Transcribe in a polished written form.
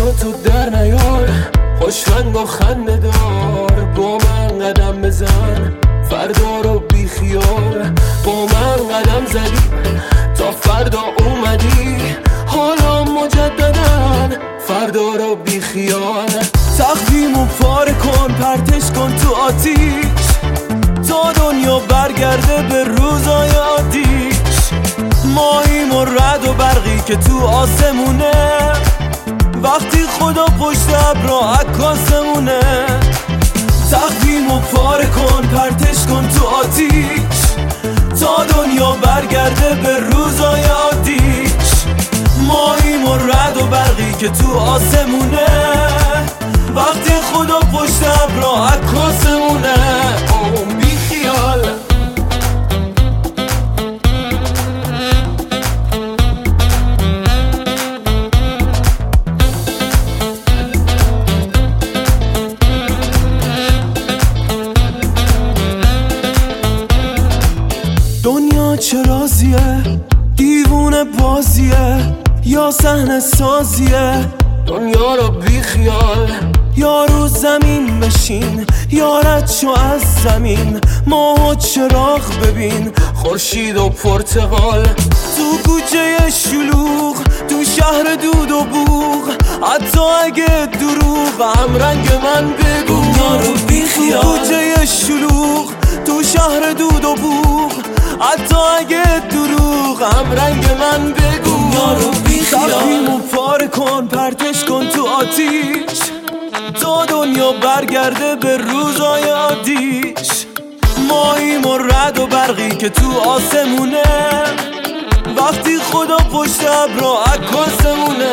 رو تو در نیار، خوشرنگ و خنده دار، با من قدم بزن فردا رو بی خیال. با من قدم زدی تا فردا اومدی، حالا مجددن فردا رو بی خیال. تقویمو پاره کن پرتش کن تو آتیش، تا دنیا برگرده به روزای عادیش. ماییم و رد و برقی که تو آسمونه، وقتی خدا پشت ابرا عکاسمونه. تقویمو پاره کن پرتش کن تو آتیش، تا دنیا برگرده به روزای عادیش. ماییم و رد و برقی که تو آسمونه، وقتی خدا پشت ابرا عکاسمونه. بی خیال. دنیا چه رازیه، دیوونه بازیه یا صحنه سازیه؟ دنیا رو بی خیال. یا رو زمین بشین یا رد شو از زمین، ماه و چراغ ببین خورشید و پرتقال. تو کوچه شلوغ تو شهر دود و بوغ، حتی اگه دروغ هم رنگ من بگو. دنیا رو بی خیال. تو کوچه شلوغ تو شهر دود و بوغ، حتی اگه دروغ هم رنگ من بگو. دنیا رو بی خیال. تقویمو پاره کن پرتش کن تو آتیش، تا دنیا برگرده به روزای عادیش. ماییم و رد و برقی که تو آسمونه، وقتی خدا پشت ابرا عکاسمونه.